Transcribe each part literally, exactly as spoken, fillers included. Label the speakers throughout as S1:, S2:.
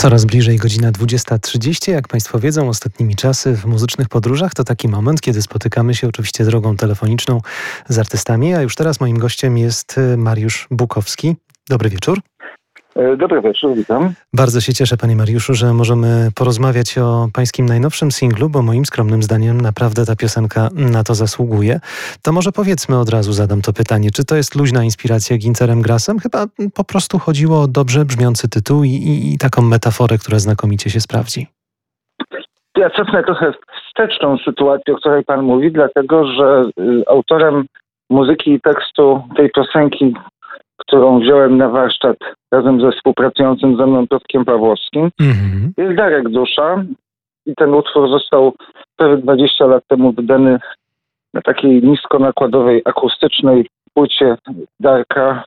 S1: Coraz bliżej godzina dwudziesta trzydzieści. Jak Państwo wiedzą, ostatnimi czasy w muzycznych podróżach to taki moment, kiedy spotykamy się oczywiście drogą telefoniczną z artystami, a już teraz moim gościem jest Mariusz Bukowski. Dobry wieczór.
S2: Dobry wieczór, witam.
S1: Bardzo się cieszę, panie Mariuszu, że możemy porozmawiać o pańskim najnowszym singlu, bo moim skromnym zdaniem naprawdę ta piosenka na to zasługuje. To może powiedzmy od razu, zadam to pytanie, czy to jest luźna inspiracja Ginterem Grassem? Chyba po prostu chodziło o dobrze brzmiący tytuł i, i, i taką metaforę, która znakomicie się sprawdzi.
S2: Ja cofnę trochę wsteczną sytuację, o której pan mówi, dlatego że y, autorem muzyki i tekstu tej piosenki, którą wziąłem na warsztat razem ze współpracującym ze mną Piotrkiem Pawłowskim, mm-hmm. jest Darek Dusza. I ten utwór został prawie dwadzieścia lat temu wydany na takiej niskonakładowej, akustycznej płycie Darka.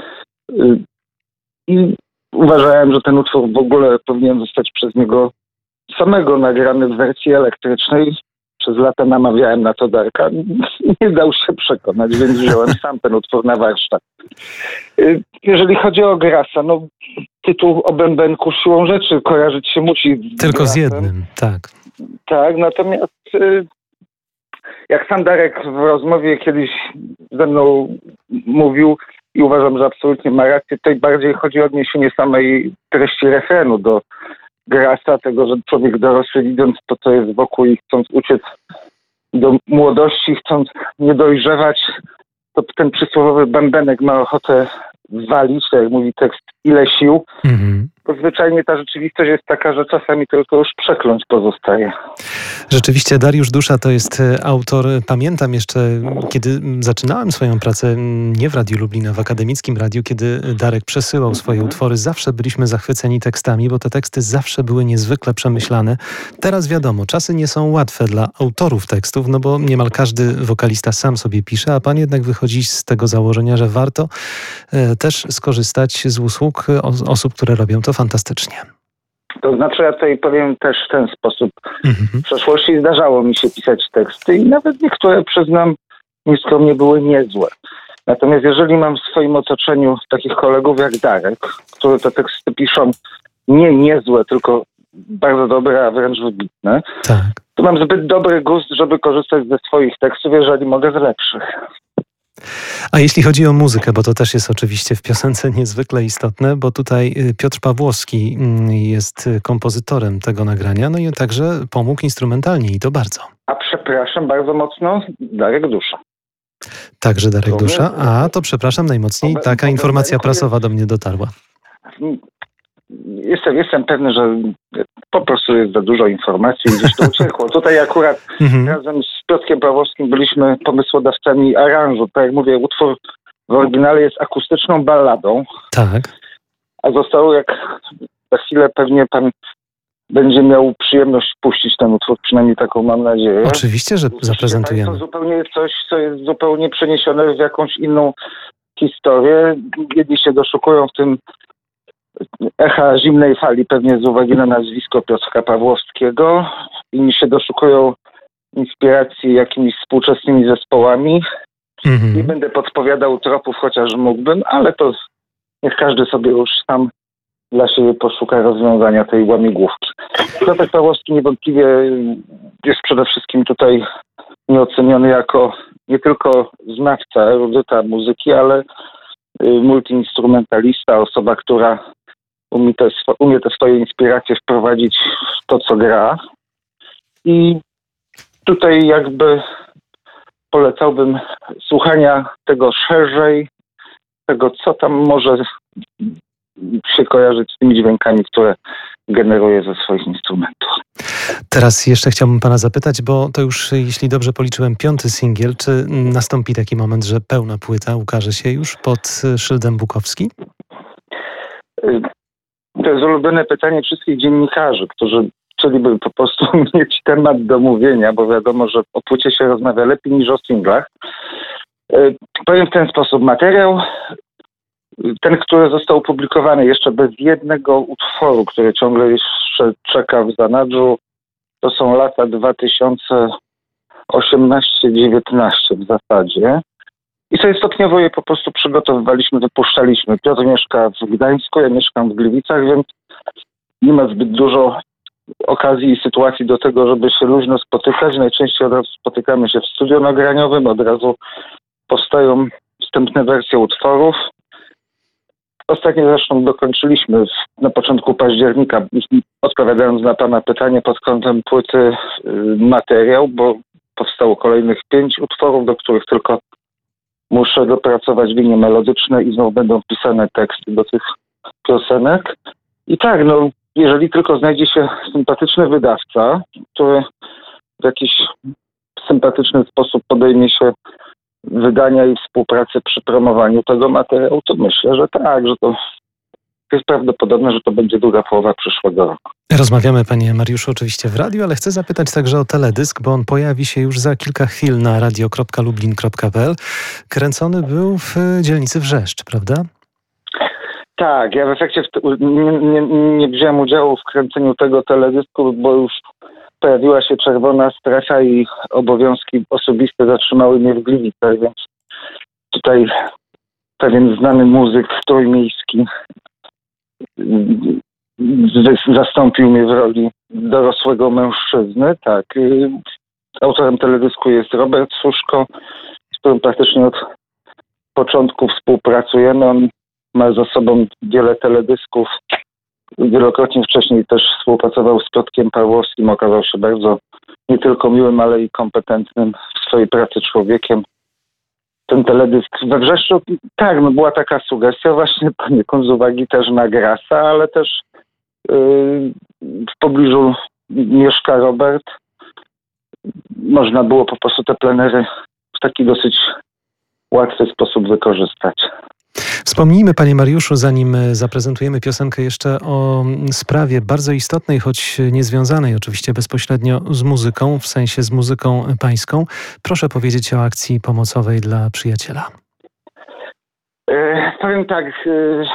S2: I uważałem, że ten utwór w ogóle powinien zostać przez niego samego nagrany w wersji elektrycznej. Przez lata namawiałem na to Darka. Nie dał się przekonać, więc wziąłem sam ten utwór na warsztat. Jeżeli chodzi o Grassa, no tytuł o bębenku siłą rzeczy kojarzyć się musi z
S1: Tylko
S2: Grassem.
S1: Z jednym, tak.
S2: Tak, natomiast jak sam Darek w rozmowie kiedyś ze mną mówił i uważam, że absolutnie ma rację, tutaj bardziej chodzi o odniesienie samej treści refrenu do Grassa, tego, że człowiek dorosły, widząc to, co jest wokół i chcąc uciec do młodości, chcąc nie dojrzewać, to ten przysłowiowy bębenek ma ochotę walić, tak jak mówi tekst, ile sił. Mhm. Bo zwyczajnie ta rzeczywistość jest taka, że czasami tylko już przekląć pozostaje.
S1: Rzeczywiście Dariusz Dusza to jest autor, pamiętam jeszcze, kiedy zaczynałem swoją pracę nie w Radiu Lublin, a w Akademickim Radiu, kiedy Darek przesyłał swoje mhm. utwory, zawsze byliśmy zachwyceni tekstami, bo te teksty zawsze były niezwykle przemyślane. Teraz wiadomo, czasy nie są łatwe dla autorów tekstów, no bo niemal każdy wokalista sam sobie pisze, a pan jednak wychodzi z tego założenia, że warto e, też skorzystać z usług os- osób, które robią to fantastycznie.
S2: To znaczy, ja tutaj powiem też w ten sposób. Mm-hmm. W przeszłości zdarzało mi się pisać teksty i nawet niektóre, przyznam, nieskromnie były niezłe. Natomiast jeżeli mam w swoim otoczeniu takich kolegów jak Darek, którzy te teksty piszą nie niezłe, tylko bardzo dobre, a wręcz wybitne, tak. to mam zbyt dobry gust, żeby korzystać ze swoich tekstów, jeżeli mogę z lepszych.
S1: A jeśli chodzi o muzykę, bo to też jest oczywiście w piosence niezwykle istotne, bo tutaj Piotr Pawłowski jest kompozytorem tego nagrania, no i także pomógł instrumentalnie i to bardzo.
S2: A przepraszam bardzo mocno, Darek Dusza.
S1: Także Darek Dusza, a to przepraszam najmocniej, taka informacja prasowa do mnie dotarła.
S2: Jestem, jestem pewny, że po prostu jest za dużo informacji i gdzieś to uciekło. Tutaj akurat mhm. razem z Piotrkiem Pawłowskim byliśmy pomysłodawcami aranżu. Tak jak mówię, utwór w oryginale jest akustyczną balladą. Tak. A zostało, jak za chwilę pewnie pan będzie miał przyjemność puścić ten utwór, przynajmniej taką mam nadzieję.
S1: Oczywiście, że zaprezentujemy.
S2: To zupełnie jest coś, co jest zupełnie przeniesione w jakąś inną historię. Jedni się doszukują w tym echa zimnej fali, pewnie z uwagi na nazwisko Piotrka Pawłowskiego. Inni się doszukują inspiracji jakimiś współczesnymi zespołami. Mm-hmm. Nie będę podpowiadał tropów, chociaż mógłbym, ale to niech każdy sobie już sam dla siebie poszuka rozwiązania tej łamigłówki. Piotrek Pawłowski niewątpliwie jest przede wszystkim tutaj nieoceniony jako nie tylko znawca, erudyta muzyki, ale multiinstrumentalista, osoba, która umie te, umie te swoje inspiracje wprowadzić w to, co gra. I tutaj jakby polecałbym słuchania tego szerzej, tego, co tam może się kojarzyć z tymi dźwiękami, które generuje ze swoich instrumentów.
S1: Teraz jeszcze chciałbym pana zapytać, bo to już, jeśli dobrze policzyłem, piąty singiel. Czy nastąpi taki moment, że pełna płyta ukaże się już pod szyldem Bukowski?
S2: To jest ulubione pytanie wszystkich dziennikarzy, którzy chcieliby po prostu mieć temat do mówienia, bo wiadomo, że o płycie się rozmawia lepiej niż o singlach. Powiem w ten sposób. Materiał, ten, który został opublikowany jeszcze bez jednego utworu, który ciągle jeszcze czeka w zanadrzu, to są lata dwa tysiące osiemnaście dziewiętnaście w zasadzie. I sobie stopniowo je po prostu przygotowywaliśmy, wypuszczaliśmy. Piotr mieszka w Gdańsku, ja mieszkam w Gliwicach, więc nie ma zbyt dużo okazji i sytuacji do tego, żeby się luźno spotykać. Najczęściej od razu spotykamy się w studiu nagraniowym, od razu powstają wstępne wersje utworów. Ostatnio zresztą dokończyliśmy na początku października, odpowiadając na pana pytanie pod kątem płyty, materiał, bo powstało kolejnych pięć utworów, do których tylko muszę dopracować linie melodyczne i znowu będą wpisane teksty do tych piosenek. I tak, no, jeżeli tylko znajdzie się sympatyczny wydawca, który w jakiś sympatyczny sposób podejmie się wydania i współpracy przy promowaniu tego materiału, to myślę, że tak, że to jest prawdopodobne, że to będzie druga połowa przyszłego roku.
S1: Rozmawiamy, panie Mariuszu, oczywiście w radiu, ale chcę zapytać także o teledysk, bo on pojawi się już za kilka chwil na radio kropka lublin kropka p l. Kręcony był w dzielnicy Wrzeszcz, prawda?
S2: Tak, ja w efekcie w te, nie, nie, nie wziąłem udziału w kręceniu tego teledysku, bo już pojawiła się czerwona strefa i obowiązki osobiste zatrzymały mnie w Gliwicach, więc tutaj pewien znany muzyk trójmiejski zastąpił mnie w roli dorosłego mężczyzny. Tak. Autorem teledysku jest Robert Suszko, z którym praktycznie od początku współpracujemy. On ma za sobą wiele teledysków. Wielokrotnie wcześniej też współpracował z Piotrkiem Pawłowskim. Okazał się bardzo nie tylko miłym, ale i kompetentnym w swojej pracy człowiekiem. Ten teledysk we Wrzeszczu, tak, no była taka sugestia właśnie poniekąd z uwagi też na Grasa, ale też yy, w pobliżu mieszka Robert. Można było po prostu te plenery w taki dosyć łatwy sposób wykorzystać.
S1: Wspomnijmy, panie Mariuszu, zanim zaprezentujemy piosenkę, jeszcze o sprawie bardzo istotnej, choć niezwiązanej oczywiście bezpośrednio z muzyką, w sensie z muzyką pańską. Proszę powiedzieć o akcji pomocowej dla przyjaciela.
S2: E, powiem tak. E,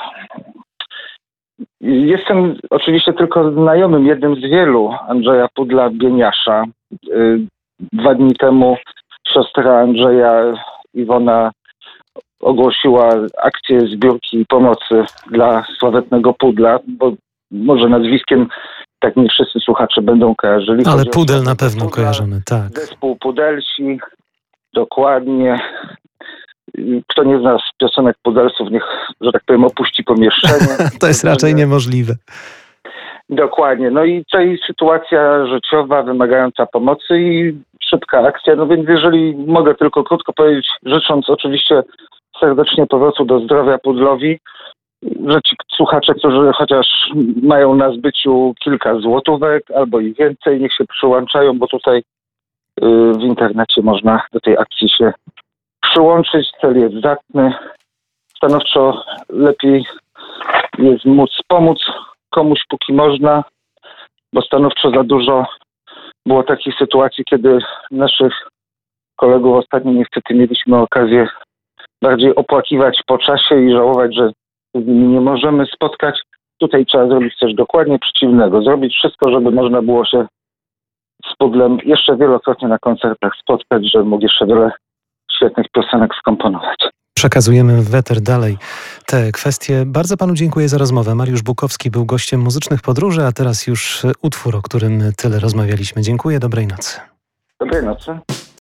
S2: jestem oczywiście tylko znajomym, jednym z wielu Andrzeja Pudla-Bieniasza. E, dwa dni temu siostra Andrzeja, Iwona, ogłosiła akcję zbiórki pomocy dla sławetnego Pudla, bo może nazwiskiem tak nie wszyscy słuchacze będą kojarzyli.
S1: Ale Pudel na pewno Pudla, kojarzymy, tak.
S2: Zespół Pudelsi, dokładnie. Kto nie zna piosenek Pudelsów, niech, że tak powiem, opuści pomieszczenie.
S1: To jest raczej niemożliwe.
S2: Dokładnie. No i tutaj sytuacja życiowa wymagająca pomocy i szybka akcja. No więc jeżeli mogę tylko krótko powiedzieć, życząc oczywiście serdecznie powrotu do zdrowia Pudlowi, że ci słuchacze, którzy chociaż mają na zbyciu kilka złotówek albo i więcej, niech się przyłączają, bo tutaj yy, w internecie można do tej akcji się przyłączyć. Cel jest zacny. Stanowczo lepiej jest móc pomóc komuś, póki można, bo stanowczo za dużo było takich sytuacji, kiedy naszych kolegów ostatnio niestety mieliśmy okazję bardziej opłakiwać po czasie i żałować, że z nimi nie możemy spotkać. Tutaj trzeba zrobić coś dokładnie przeciwnego. Zrobić wszystko, żeby można było się z Pudlem jeszcze wielokrotnie na koncertach spotkać, żeby mógł jeszcze wiele świetnych piosenek skomponować.
S1: Przekazujemy w eter dalej te kwestie. Bardzo panu dziękuję za rozmowę. Mariusz Bukowski był gościem Muzycznych Podróży, a teraz już utwór, o którym tyle rozmawialiśmy. Dziękuję, dobrej nocy.
S2: Dobrej nocy.